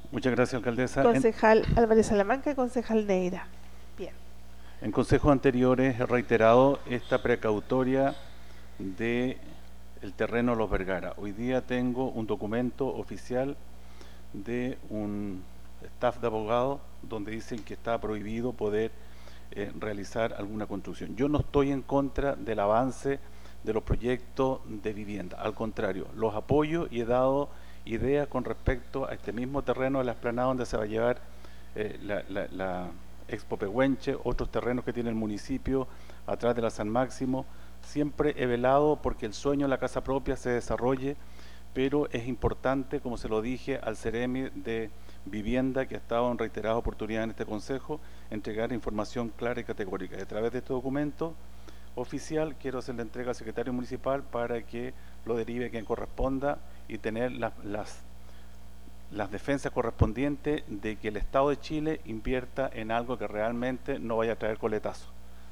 Muchas gracias, alcaldesa. Concejal Álvarez Salamanca y concejal Neira. Bien. En consejos anteriores he reiterado esta precautoria de el terreno Los Vergara. Hoy día tengo un documento oficial de un staff de abogados donde dicen que está prohibido poder realizar alguna construcción. Yo no estoy en contra del avance de los proyectos de vivienda, al contrario, los apoyo y he dado ideas con respecto a este mismo terreno de la explanada donde se va a llevar la Expo Pehuenche, otros terrenos que tiene el municipio atrás de la San Máximo. Siempre he velado porque el sueño de la casa propia se desarrolle, pero es importante, como se lo dije al Ceremi de Vivienda, que ha estado en reiteradas oportunidades en este consejo, entregar información clara y categórica. Y a través de este documento oficial quiero hacer la entrega al secretario municipal para que lo derive quien corresponda y tener las defensas correspondientes de que el Estado de Chile invierta en algo que realmente no vaya a traer coletazo.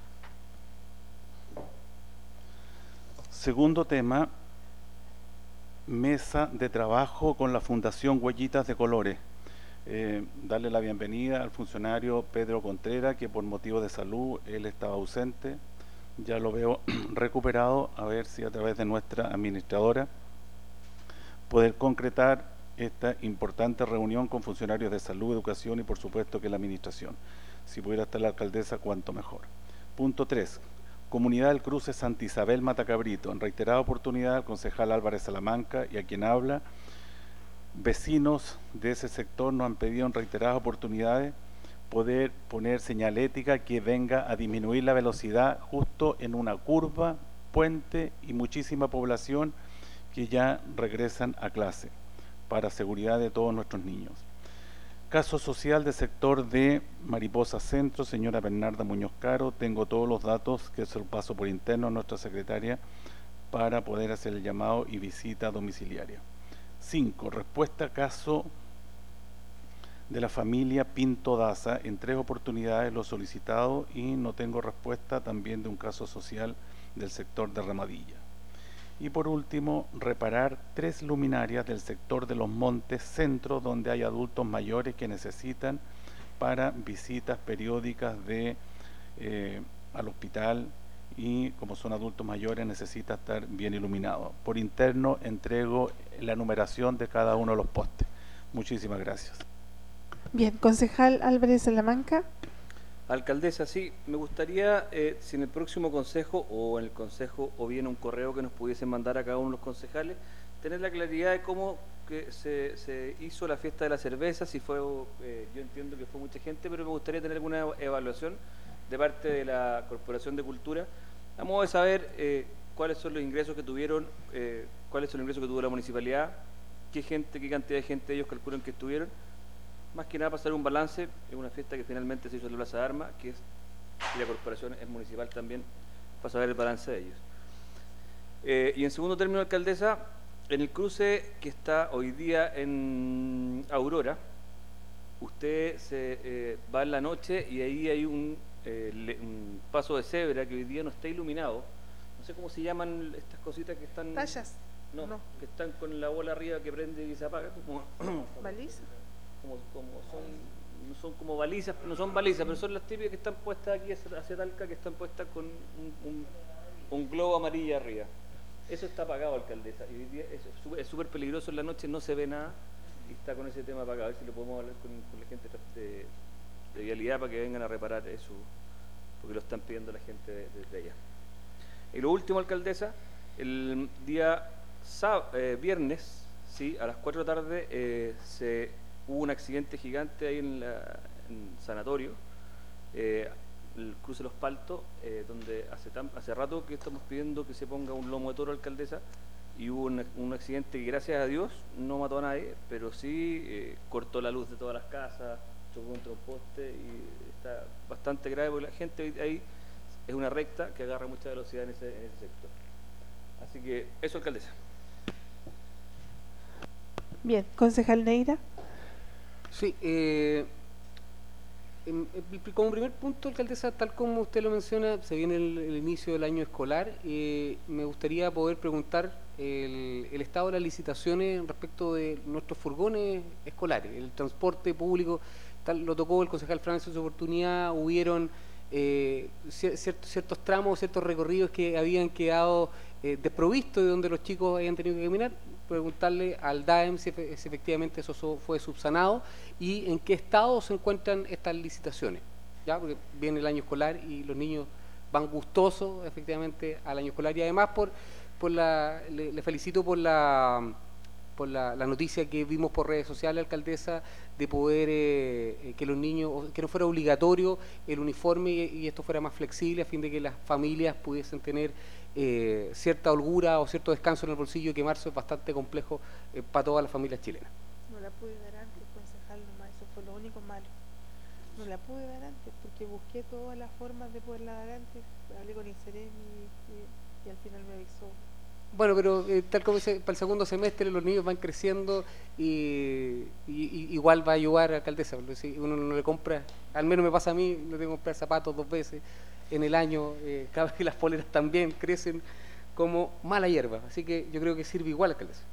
Segundo tema, mesa de trabajo con la Fundación Huellitas de Colores. Darle la bienvenida al funcionario Pedro Contreras, que por motivos de salud él estaba ausente. Ya lo veo recuperado, a ver si a través de nuestra administradora poder concretar esta importante reunión con funcionarios de salud, educación y por supuesto que la administración. Si pudiera estar la alcaldesa, cuanto mejor. Punto 3. Comunidad del Cruce Santa Isabel Matacabrito. En reiterada oportunidad al concejal Álvarez Salamanca y a quien habla, vecinos de ese sector nos han pedido en reiteradas oportunidades poder poner señalética que venga a disminuir la velocidad justo en una curva, puente y muchísima población que ya regresan a clase para seguridad de todos nuestros niños. Caso social del sector de Mariposa Centro, señora Bernarda Muñoz Caro, tengo todos los datos que se lo paso por interno a nuestra secretaria para poder hacer el llamado y visita domiciliaria. 5. Respuesta a caso de la familia Pinto Daza. En 3 oportunidades lo he solicitado y no tengo respuesta, también de un caso social del sector de Ramadilla. Y por último, reparar 3 luminarias del sector de los Montes Centro, donde hay adultos mayores que necesitan para visitas periódicas al hospital y como son adultos mayores necesita estar bien iluminado. Por interno entrego la numeración de cada uno de los postes. Muchísimas gracias. Bien, concejal Álvarez Salamanca. Alcaldesa, sí, me gustaría, si en el próximo consejo o en el consejo o bien un correo que nos pudiesen mandar a cada uno de los concejales, tener la claridad de cómo que se hizo la fiesta de la cerveza, si fue, yo entiendo que fue mucha gente, pero me gustaría tener alguna evaluación de parte de la Corporación de Cultura, a modo de saber cuáles son los ingresos que tuvieron, cuáles son los ingresos que tuvo la municipalidad, qué cantidad de gente ellos calculan que estuvieron. Más que nada pasar un balance en una fiesta que finalmente se hizo en la Plaza de Armas, y la corporación es municipal también, para saber el balance de ellos. Y en segundo término, alcaldesa, en el cruce que está hoy día en Aurora, usted se va en la noche y ahí hay un paso de cebra que hoy día no está iluminado. No sé cómo se llaman estas cositas que están... ¿Tallas? No, que están con la bola arriba que prende y se apaga. Como... ¿Baliza? No son como balizas, no son balizas, pero son las típicas que están puestas aquí hacia Talca, que están puestas con un globo amarillo arriba. Eso está apagado, alcaldesa, y hoy día es súper peligroso en la noche, no se ve nada y está con ese tema apagado. A ver si lo podemos hablar con la gente de vialidad para que vengan a reparar eso, porque lo están pidiendo la gente desde allá. Y lo último, alcaldesa, el día viernes, sí, a las 4 de la tarde hubo un accidente gigante ahí en Sanatorio, el cruce Los Paltos, donde hace rato que estamos pidiendo que se ponga un lomo de toro, alcaldesa, y hubo un accidente que gracias a Dios no mató a nadie, pero sí cortó la luz de todas las casas, chocó contra un poste y está bastante grave porque la gente ahí es una recta que agarra mucha velocidad en ese sector. Así que eso, alcaldesa. Bien, concejal Neira. Sí, como primer punto, alcaldesa, tal como usted lo menciona, se viene el inicio del año escolar. Me gustaría poder preguntar el estado de las licitaciones respecto de nuestros furgones escolares, el transporte público. Lo tocó el concejal Francis en su oportunidad. Hubieron ciertos tramos, ciertos recorridos que habían quedado desprovistos, de donde los chicos habían tenido que caminar. Preguntarle al DAEM si efectivamente eso fue subsanado y en qué estado se encuentran estas licitaciones, ya porque viene el año escolar y los niños van gustosos efectivamente al año escolar. Y además le felicito por la noticia que vimos por redes sociales, alcaldesa, de poder que los niños, que no fuera obligatorio el uniforme y esto fuera más flexible, a fin de que las familias pudiesen tener cierta holgura o cierto descanso en el bolsillo, que marzo es bastante complejo para todas las familias chilenas. No la pude dar antes, concejal, nomás, eso fue lo único malo. No la pude dar antes porque busqué todas las formas de poderla dar antes, hablé con el Ceremi y al final me avisó. Bueno, pero tal como dice, para el segundo semestre los niños van creciendo y igual va a ayudar a alcaldesa, porque si uno no le compra, al menos me pasa a mí, no tengo que comprar zapatos 2 veces en el año, cada vez que las poleras también crecen como mala hierba, así que yo creo que sirve igual, alcaldesa.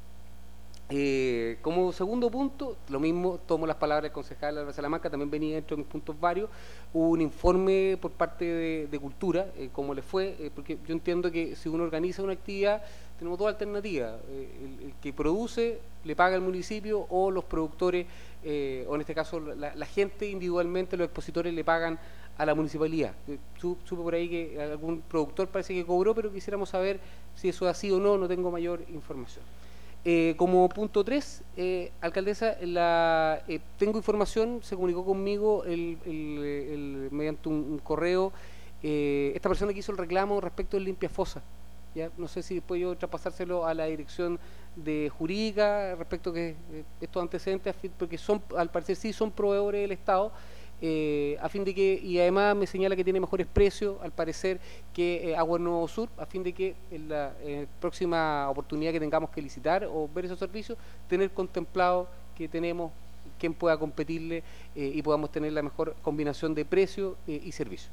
Como segundo punto, lo mismo, tomo las palabras del concejal Álvaro Salamanca, también venía dentro de mis puntos varios. Hubo un informe por parte de Cultura, cómo le fue, porque yo entiendo que si uno organiza una actividad, tenemos dos alternativas: el que produce le paga al municipio, o los productores, o en este caso la gente individualmente, los expositores le pagan a la municipalidad. Supe por ahí que algún productor parece que cobró, pero quisiéramos saber si eso es así o no, no tengo mayor información. Como punto 3, alcaldesa, tengo información, se comunicó conmigo mediante un correo, esta persona que hizo el reclamo respecto del limpia fosa. ¿Ya? No sé si después yo traspasárselo a la dirección de jurídica respecto que estos antecedentes, porque al parecer sí son proveedores del Estado, a fin de que, y además me señala que tiene mejores precios al parecer que Aguas Nuevo Sur, a fin de que en la próxima oportunidad que tengamos que licitar o ver esos servicios, tener contemplado que tenemos quien pueda competirle y podamos tener la mejor combinación de precio y servicio.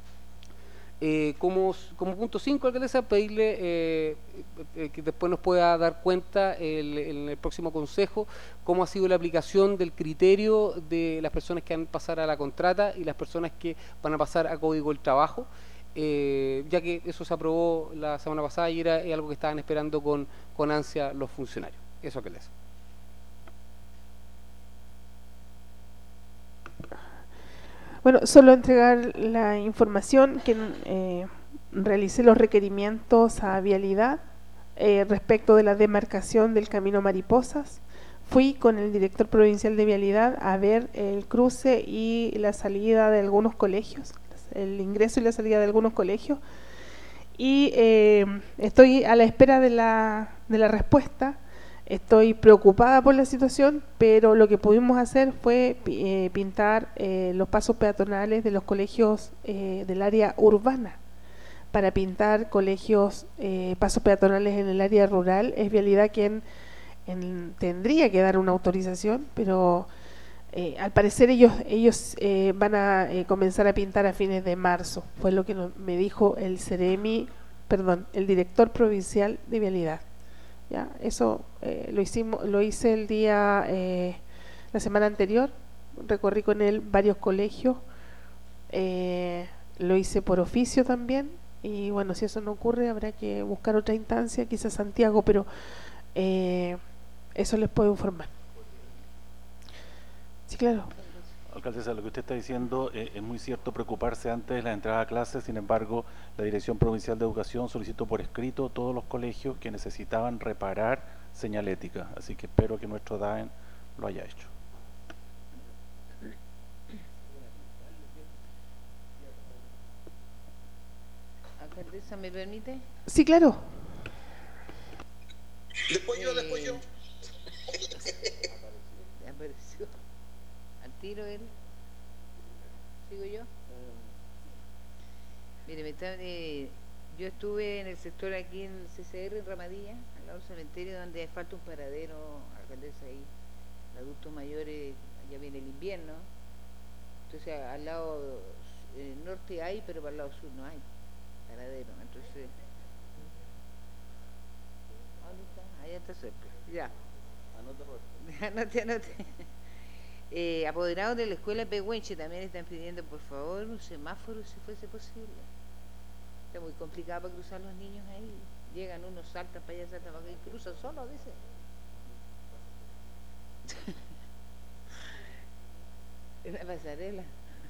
Como punto 5, alcaldesa, pedirle que después nos pueda dar cuenta en el próximo consejo cómo ha sido la aplicación del criterio de las personas que van a pasar a la contrata y las personas que van a pasar a Código del Trabajo, ya que eso se aprobó la semana pasada y era algo que estaban esperando con ansia los funcionarios. Eso, alcaldesa. Bueno, solo entregar la información que realicé los requerimientos a Vialidad respecto de la demarcación del Camino Mariposas. Fui con el director provincial de Vialidad a ver el cruce y la salida de algunos colegios, el ingreso y la salida de algunos colegios, y estoy a la espera de la respuesta. Estoy preocupada por la situación, pero lo que pudimos hacer fue pintar los pasos peatonales de los colegios del área urbana. Para pintar colegios, pasos peatonales en el área rural, es Vialidad quien tendría que dar una autorización, pero al parecer ellos van a comenzar a pintar a fines de marzo. Fue lo que me dijo el director provincial de Vialidad. Ya, eso lo hice el día, la semana anterior, recorrí con él varios colegios, lo hice por oficio también, y bueno, si eso no ocurre habrá que buscar otra instancia, quizás Santiago, pero eso les puedo informar. Sí, claro. Alcaldesa, lo que usted está diciendo es muy cierto, preocuparse antes de la entrada a clases. Sin embargo, la Dirección Provincial de Educación solicitó por escrito a todos los colegios que necesitaban reparar señalética, así que espero que nuestro DAEM lo haya hecho. Alcaldesa, ¿me permite? Sí, claro. Después yo. Apareció. Al tiro él. ¿Sigo yo? Mire, yo estuve en el sector aquí en el CCR, en Ramadilla, al lado del cementerio, donde falta un paradero, alcaldesa, ahí. Los adultos mayores, ya viene el invierno. Entonces, al lado norte hay, pero para el lado sur no hay paradero. Entonces, Ahí está siempre. Ya. Anota, Roberto. Anote. Apoderados de la escuela Pehuenche también están pidiendo, por favor, un semáforo si fuese posible. Está muy complicado para cruzar los niños ahí. Llegan unos, saltan para allá, saltan para acá y cruzan solos, dice. En la pasarela.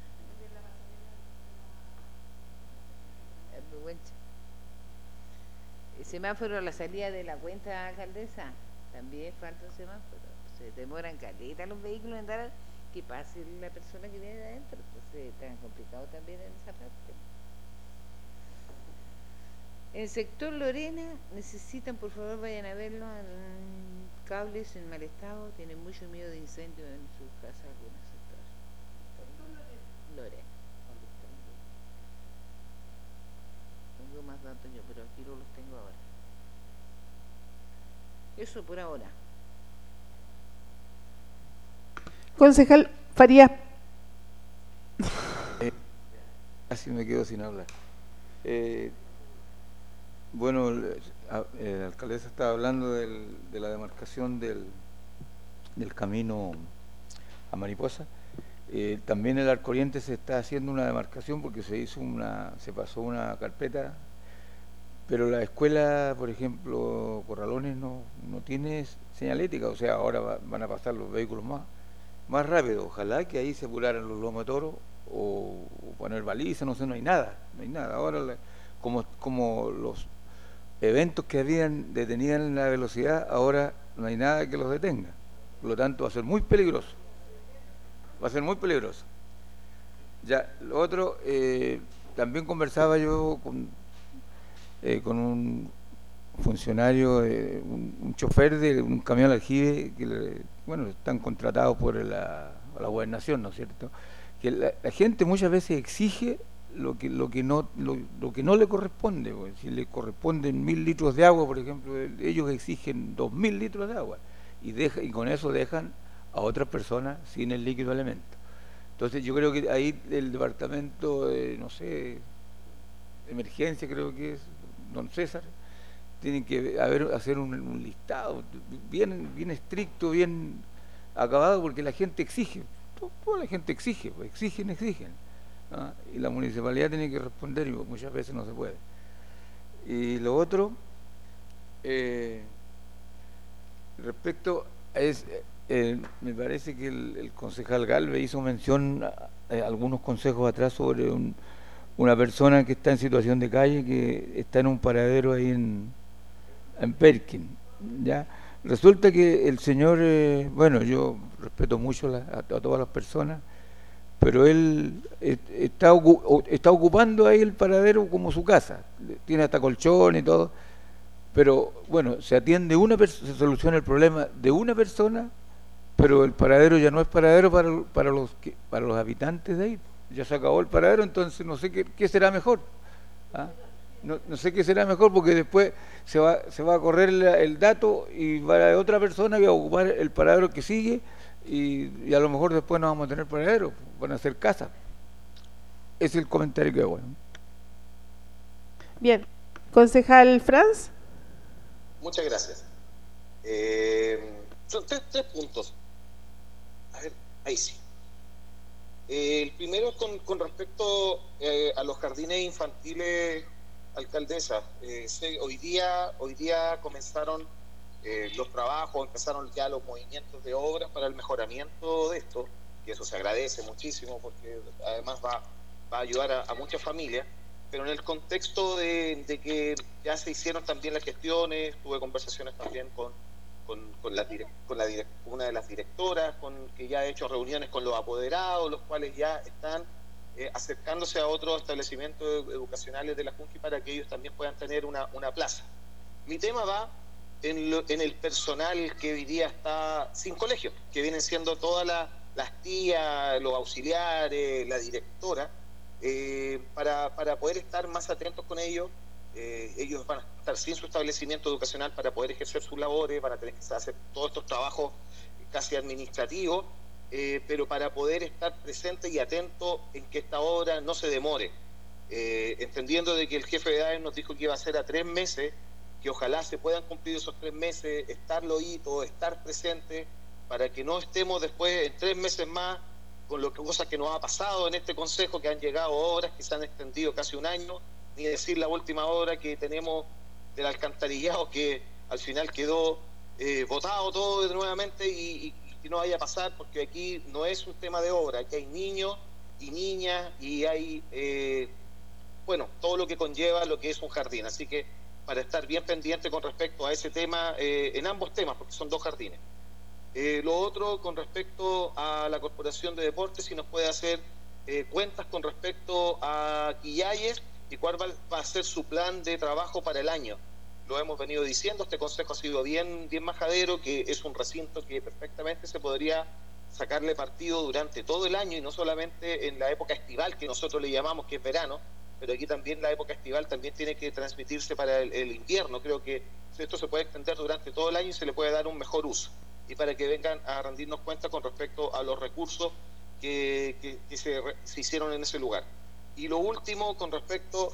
El Pehuenche. El semáforo a la salida de la cuenta, alcaldesa. También falta un semáforo. Se demoran caleta los vehículos en dar que pase la persona que viene de adentro. Entonces, tan complicado también en esa parte. En el sector Lorena necesitan, por favor, vayan a verlo, cables en mal estado, tienen mucho miedo de incendio en sus casas algunos sectores. Lorena. Tengo más datos yo, pero aquí no los tengo ahora. Eso por ahora. Concejal Farías. Casi me quedo sin hablar. Bueno, la alcaldesa estaba hablando de la demarcación del camino a Mariposa. También el Arco Oriente se está haciendo una demarcación porque se pasó una carpeta, pero la escuela, por ejemplo, Corralones no tiene señalética, o sea, ahora van a pasar los vehículos más rápido. Ojalá que ahí se apuraran los lomotoros o poner balizas, no sé, no hay nada. Ahora, como los eventos que detenían la velocidad, ahora no hay nada que los detenga. Por lo tanto, va a ser muy peligroso. Ya, lo otro, también conversaba yo con un funcionario, un chofer de un camión aljibe que están contratados por la gobernación, ¿no es cierto? Que la gente muchas veces exige lo que no le corresponde. Pues, si le corresponden 1000 litros de agua, por ejemplo, ellos exigen 2000 litros de agua y con eso dejan a otras personas sin el líquido elemento. Entonces yo creo que ahí el departamento de emergencia, creo que es don César, tienen que hacer un listado bien estricto, bien acabado, porque la gente exige, toda la gente exige, pues exigen, ¿no? Y la municipalidad tiene que responder y muchas veces no se puede. Y lo otro, respecto me parece que el concejal Galvez hizo mención algunos consejos atrás sobre una persona que está en situación de calle, que está en un paradero ahí en Perkin, ¿ya? Resulta que el señor, yo respeto mucho a todas las personas, pero él está ocupando ahí el paradero como su casa, tiene hasta colchón y todo, pero bueno, se soluciona el problema de una persona, pero el paradero ya no es paradero para los habitantes de ahí. Ya se acabó el paradero, entonces no sé qué será mejor. ¿Ah? No sé qué será mejor, porque después se va a correr el dato y va a otra persona que va a ocupar el paradero que sigue y a lo mejor después no vamos a tener paradero, van a hacer casa. Ese es el comentario que hago. Bien. Concejal Franz. Muchas gracias. Son tres puntos. A ver, ahí sí. El primero es con respecto a los jardines infantiles, alcaldesa. Hoy día comenzaron los trabajos, empezaron ya los movimientos de obras para el mejoramiento de esto, que eso se agradece muchísimo porque además va a ayudar a muchas familias, pero en el contexto de que ya se hicieron también las gestiones, tuve conversaciones también con una de las directoras, que ya ha hecho reuniones con los apoderados, los cuales ya están acercándose a otros establecimientos educacionales de la Junji para que ellos también puedan tener una plaza. Mi tema va en el personal que hoy día está sin colegio, que vienen siendo todas las tías, los auxiliares, la directora, para poder estar más atentos con ellos. Ellos van a estar sin su establecimiento educacional para poder ejercer sus labores, van a tener que hacer todos estos trabajos casi administrativos, pero para poder estar presente y atento en que esta obra no se demore, entendiendo de que el jefe de edades nos dijo que iba a ser a 3 meses, que ojalá se puedan cumplir esos 3 meses, estar loíto, estar presente, para que no estemos después en 3 meses más con cosas que nos ha pasado en este consejo, que han llegado horas que se han extendido casi un año, ni decir la última hora que tenemos del alcantarillado, que al final quedó botado todo nuevamente y que no vaya a pasar, porque aquí no es un tema de obra, aquí hay niños y niñas y hay, todo lo que conlleva lo que es un jardín. Así que para estar bien pendiente con respecto a ese tema, en ambos temas, porque son 2 jardines. Lo otro, con respecto a la Corporación de Deportes, si nos puede hacer cuentas con respecto a Quillayes y cuál va a ser su plan de trabajo para el año. Lo hemos venido diciendo, este consejo ha sido bien majadero, que es un recinto que perfectamente se podría sacarle partido durante todo el año y no solamente en la época estival, que nosotros le llamamos que es verano, pero aquí también la época estival también tiene que transmitirse para el invierno. Creo que esto se puede extender durante todo el año y se le puede dar un mejor uso, y para que vengan a rendirnos cuenta con respecto a los recursos que se hicieron en ese lugar. Y lo último, con respecto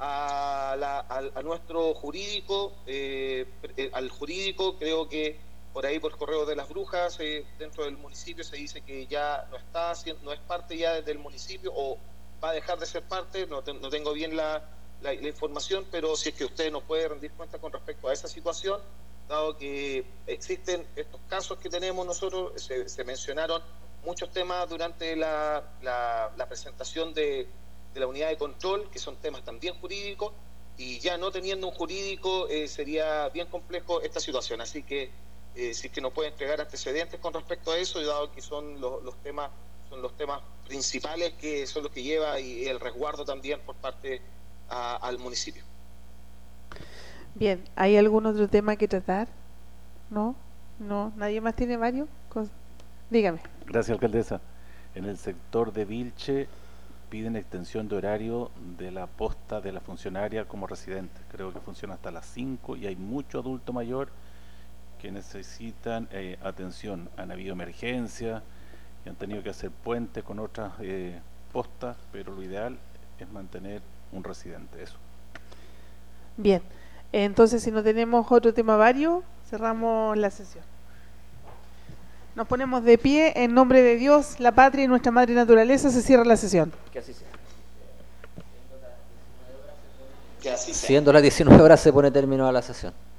a nuestro jurídico, al jurídico, creo que por ahí, por Correo de las Brujas, dentro del municipio se dice que ya no es parte ya del municipio, o va a dejar de ser parte. No tengo bien la información, pero si es que usted nos puede rendir cuenta con respecto a esa situación, dado que existen estos casos que tenemos nosotros. Se mencionaron muchos temas durante la presentación de la unidad de control, que son temas también jurídicos, y ya no teniendo un jurídico sería bien complejo esta situación. Así que si es que nos puede entregar antecedentes con respecto a eso, y dado que son los temas principales, que son los que lleva, y el resguardo también por parte al municipio. Bien, ¿hay algún otro tema que tratar? ¿No? ¿Nadie más tiene varios? Dígame. Gracias, alcaldesa. En el sector de Vilche piden extensión de horario de la posta de la funcionaria como residente. Creo que funciona hasta las 5 y hay mucho adulto mayor que necesitan atención. Han habido emergencias y han tenido que hacer puentes con otras postas, pero lo ideal es mantener un residente. Eso. Bien, entonces si no tenemos otro tema vario, cerramos la sesión. Nos ponemos de pie en nombre de Dios, la patria y nuestra madre naturaleza. Se cierra la sesión. Que así sea. Que así sea. Siendo las 19 horas se pone término a la sesión.